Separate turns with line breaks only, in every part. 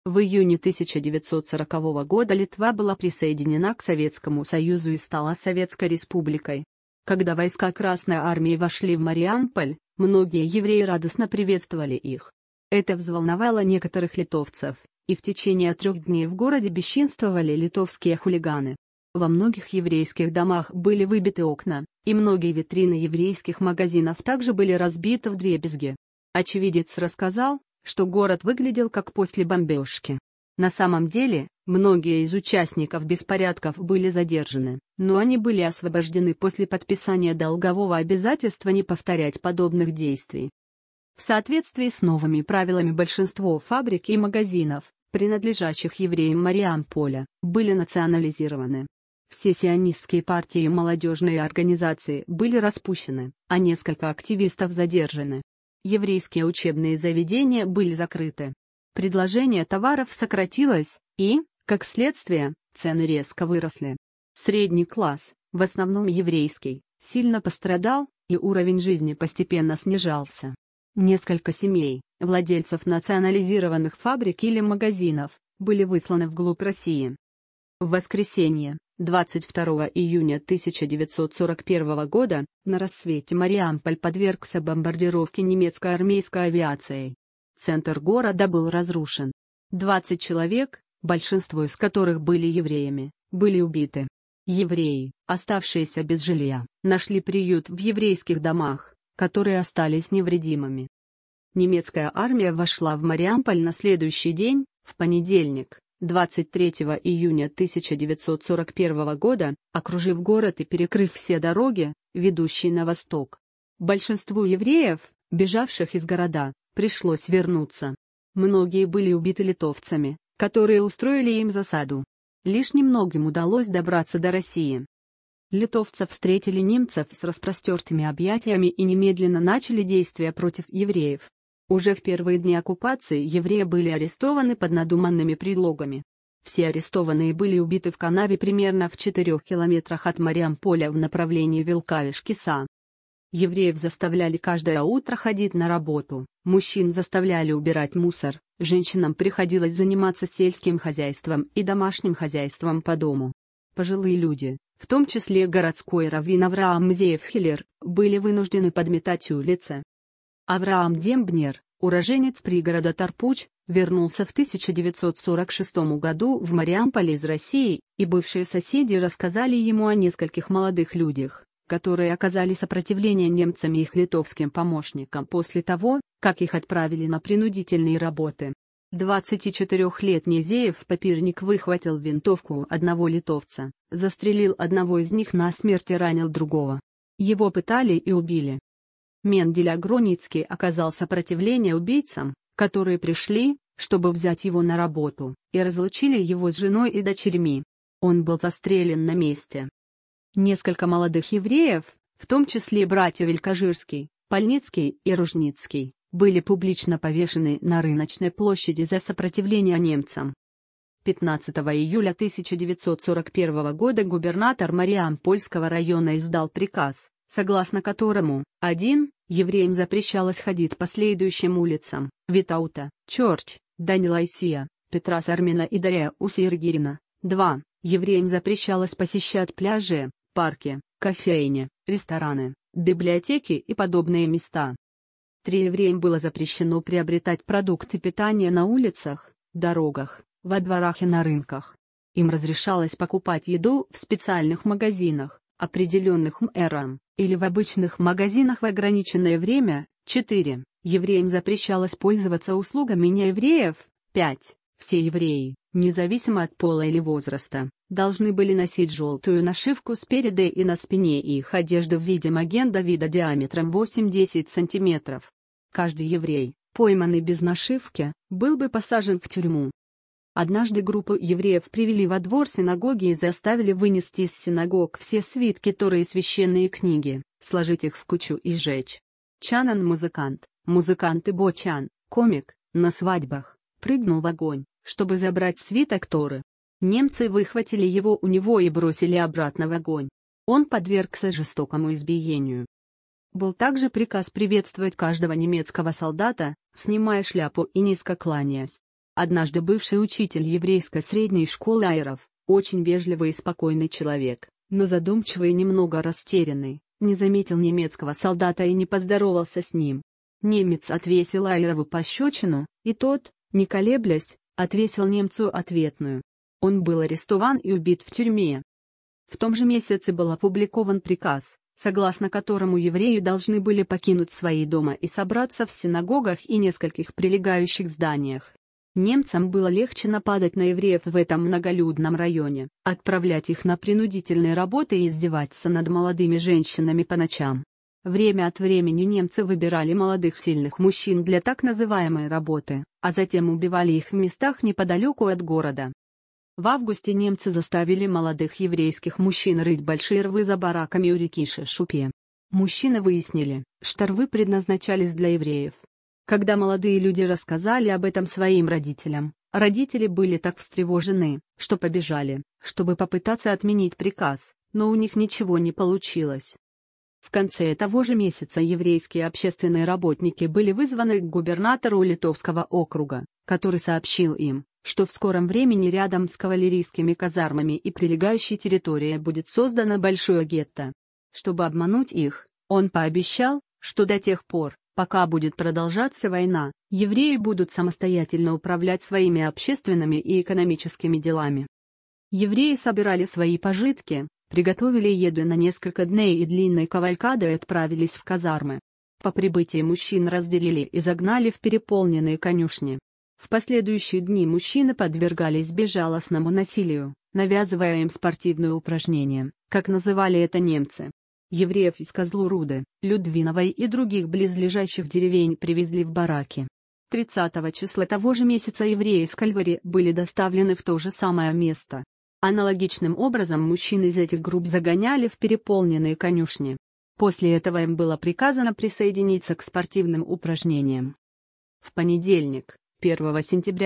В июне 1940 года Литва была присоединена к Советскому Союзу и стала Советской Республикой. Когда войска Красной Армии вошли в Мариамполь, многие евреи радостно приветствовали их. Это взволновало некоторых литовцев, и в течение 3 дней в городе бесчинствовали литовские хулиганы. Во многих еврейских домах были выбиты окна, и многие витрины еврейских магазинов также были разбиты вдребезги. Очевидец рассказал, что город выглядел как после бомбежки. На самом деле, многие из участников беспорядков были задержаны, но они были освобождены после подписания долгового обязательства не повторять подобных действий. В соответствии с новыми правилами большинство фабрик и магазинов, принадлежащих евреям Мариамполя, были национализированы. Все сионистские партии и молодежные организации были распущены, а несколько активистов задержаны. Еврейские учебные заведения были закрыты. Предложение товаров сократилось, и, как следствие, цены резко выросли. Средний класс, в основном еврейский, сильно пострадал, и уровень жизни постепенно снижался. Несколько семей, владельцев национализированных фабрик или магазинов, были высланы вглубь России. В воскресенье, 22 июня 1941 года, на рассвете Мариамполь подвергся бомбардировке немецкой армейской авиацией. Центр города был разрушен. 20 человек, большинство из которых были евреями, были убиты. Евреи, оставшиеся без жилья, нашли приют в еврейских домах, которые остались невредимыми. Немецкая армия вошла в Мариамполь на следующий день, в понедельник, 23 июня 1941 года, окружив город и перекрыв все дороги, ведущие на восток. Большинству евреев, бежавших из города, пришлось вернуться. Многие были убиты литовцами, которые устроили им засаду. Лишь немногим удалось добраться до России. Литовцев встретили немцев с распростертыми объятиями и немедленно начали действия против евреев. Уже в первые дни оккупации евреи были арестованы под надуманными предлогами. Все арестованные были убиты в канаве примерно в 4 километрах от Мариамполя в направлении Вилкавиш-Киса. Евреев заставляли каждое утро ходить на работу, мужчин заставляли убирать мусор, женщинам приходилось заниматься сельским хозяйством и домашним хозяйством по дому. Пожилые люди, в том числе городской раввин Авраам Зеевхелер, были вынуждены подметать улицы. Авраам Дембнер, уроженец пригорода Тарпуч, вернулся в 1946 году в Мариамполь из России, и бывшие соседи рассказали ему о нескольких молодых людях, которые оказали сопротивление немцам и их литовским помощникам после того, как их отправили на принудительные работы. 24-летний Зеев-Папирник выхватил винтовку одного литовца, застрелил одного из них насмерть и ранил другого. Его пытали и убили. Мендель Гроницкий оказал сопротивление убийцам, которые пришли, чтобы взять его на работу, и разлучили его с женой и дочерьми. Он был застрелен на месте. Несколько молодых евреев, в том числе братья Велькажирский, Пальницкий и Ружницкий, были публично повешены на Рыночной площади за сопротивление немцам. 15 июля 1941 года губернатор Мариампольского района издал приказ, согласно которому: 1. Евреям запрещалось ходить по следующим улицам: Витаута, Чорч, Данилайсия, Петра Сармина и Дарья Усиргирина. 2. Евреям запрещалось посещать пляжи, парки, кофейни, рестораны, библиотеки и подобные места. 3. Евреям было запрещено приобретать продукты питания на улицах, дорогах, во дворах и на рынках. Им разрешалось покупать еду в специальных магазинах, определенных мэром, или в обычных магазинах в ограниченное время. 4. Евреям запрещалось пользоваться услугами неевреев. 5. Все евреи, независимо от пола или возраста, должны были носить желтую нашивку спереди и на спине, и их одежда в виде маген-Давида диаметром 8-10 см. Каждый еврей, пойманный без нашивки, был бы посажен в тюрьму. Однажды группу евреев привели во двор синагоги и заставили вынести из синагог все свитки Торы и священные книги, сложить их в кучу и сжечь. Чанан музыкант, музыкант и Бочан, комик, на свадьбах, прыгнул в огонь, чтобы забрать свиток Торы. Немцы выхватили его у него и бросили обратно в огонь. Он подвергся жестокому избиению. Был также приказ приветствовать каждого немецкого солдата, снимая шляпу и низко кланяясь. Однажды бывший учитель еврейской средней школы аэров, очень вежливый и спокойный человек, но задумчивый и немного растерянный, не заметил немецкого солдата и не поздоровался с ним. Немец отвесил аэрову пощечину, и тот, не колеблясь, отвесил немцу ответную. Он был арестован и убит в тюрьме. В том же месяце был опубликован приказ, согласно которому евреи должны были покинуть свои дома и собраться в синагогах и нескольких прилегающих зданиях. Немцам было легче нападать на евреев в этом многолюдном районе, отправлять их на принудительные работы и издеваться над молодыми женщинами по ночам. Время от времени немцы выбирали молодых сильных мужчин для так называемой работы, а затем убивали их в местах неподалеку от города. В августе немцы заставили молодых еврейских мужчин рыть большие рвы за бараками у реки Шешупе. Мужчины выяснили, что рвы предназначались для евреев. Когда молодые люди рассказали об этом своим родителям, родители были так встревожены, что побежали, чтобы попытаться отменить приказ, но у них ничего не получилось. В конце того же месяца еврейские общественные работники были вызваны к губернатору Литовского округа, который сообщил им, что в скором времени рядом с кавалерийскими казармами и прилегающей территорией будет создано большое гетто. Чтобы обмануть их, он пообещал, что до тех пор, пока будет продолжаться война, евреи будут самостоятельно управлять своими общественными и экономическими делами. Евреи собирали свои пожитки, приготовили еду на несколько дней и длинной кавалькадой отправились в казармы. По прибытии мужчин разделили и загнали в переполненные конюшни. В последующие дни мужчины подвергались безжалостному насилию, навязывая им спортивные упражнения, как называли это немцы. Евреев из Козлуруды, Людвиновой и других близлежащих деревень привезли в бараки. 30 числа того же месяца евреи из Кальвари были доставлены в то же самое место. Аналогичным образом мужчин из этих групп загоняли в переполненные конюшни. После этого им было приказано присоединиться к спортивным упражнениям. В понедельник, 1 сентября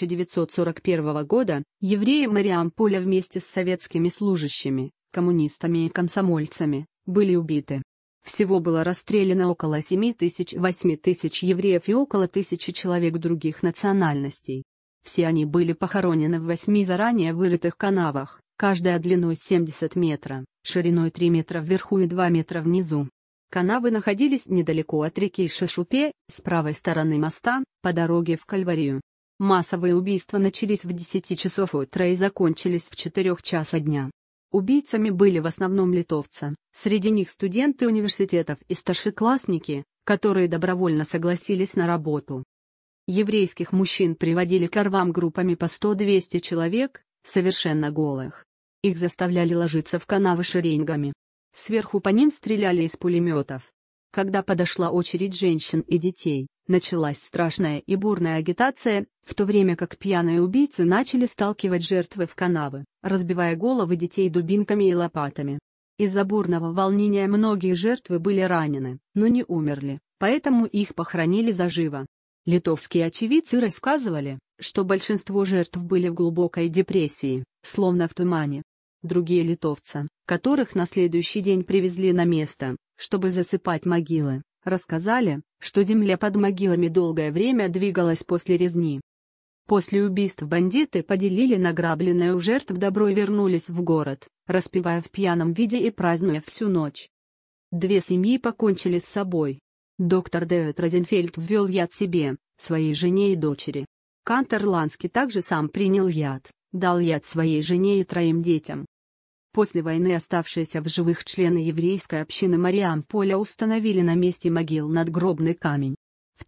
1941 года, евреи Мариамполя вместе с советскими служащими, коммунистами и комсомольцами, были убиты. Всего было расстреляно около 7 тысяч евреев и около 1000 человек других национальностей. Все они были похоронены в 8 заранее вырытых канавах, каждая длиной 70 метров, шириной 3 метра вверху и 2 метра внизу. Канавы находились недалеко от реки Шешупе, с правой стороны моста, по дороге в Кальварию. Массовые убийства начались в 10 часов утра и закончились в 4 часа дня. Убийцами были в основном литовцы, среди них студенты университетов и старшеклассники, которые добровольно согласились на работу. Еврейских мужчин приводили к рвам группами по 100-200 человек, совершенно голых. Их заставляли ложиться в канавы шеренгами. Сверху по ним стреляли из пулеметов. Когда подошла очередь женщин и детей, началась страшная и бурная агитация, в то время как пьяные убийцы начали сталкивать жертвы в канавы, разбивая головы детей дубинками и лопатами. Из-за бурного волнения многие жертвы были ранены, но не умерли, поэтому их похоронили заживо. Литовские очевидцы рассказывали, что большинство жертв были в глубокой депрессии, словно в тумане. Другие литовцы, которых на следующий день привезли на место, чтобы засыпать могилы, рассказали, что земля под могилами долгое время двигалась после резни. После убийств бандиты поделили награбленное у жертв добро и вернулись в город, распевая в пьяном виде и празднуя всю ночь. 2 семьи покончили с собой. Доктор Дэвид Розенфельд ввел яд себе, своей жене и дочери. Кантор Ланский также сам принял яд, дал яд своей жене и 3 детям. После войны оставшиеся в живых члены еврейской общины Мариамполя установили на месте могил надгробный камень. В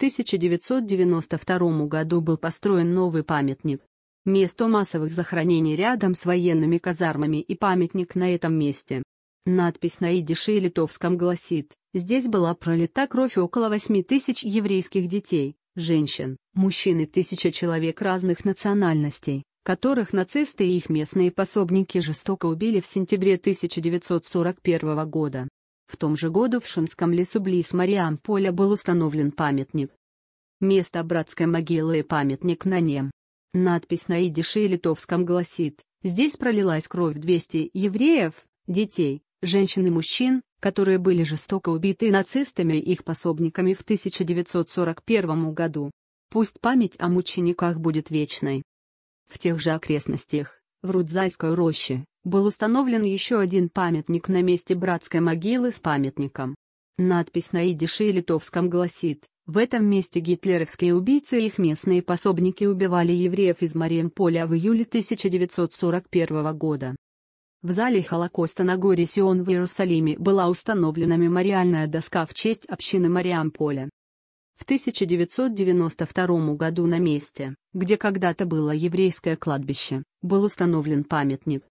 1992 году был построен новый памятник. Место массовых захоронений рядом с военными казармами и памятник на этом месте. Надпись на идише и литовском гласит: «Здесь была пролита кровь около 8000 еврейских детей, женщин, мужчин и 1000 человек разных национальностей, которых нацисты и их местные пособники жестоко убили в сентябре 1941 года». В том же году в Шунском лесу близ Мариамполя был установлен памятник. Место братской могилы и памятник на нем. Надпись на идише и литовском гласит: «Здесь пролилась кровь 200 евреев, детей, женщин и мужчин, которые были жестоко убиты нацистами и их пособниками в 1941 году». Пусть память о мучениках будет вечной. В тех же окрестностях, в Рудзайской роще, был установлен еще один памятник на месте братской могилы с памятником. Надпись на идише и литовском гласит: «В этом месте гитлеровские убийцы и их местные пособники убивали евреев из Мариамполя в июле 1941 года». В зале Холокоста на горе Сион в Иерусалиме была установлена мемориальная доска в честь общины Мариамполя. В 1992 году на месте, где когда-то было еврейское кладбище, был установлен памятник,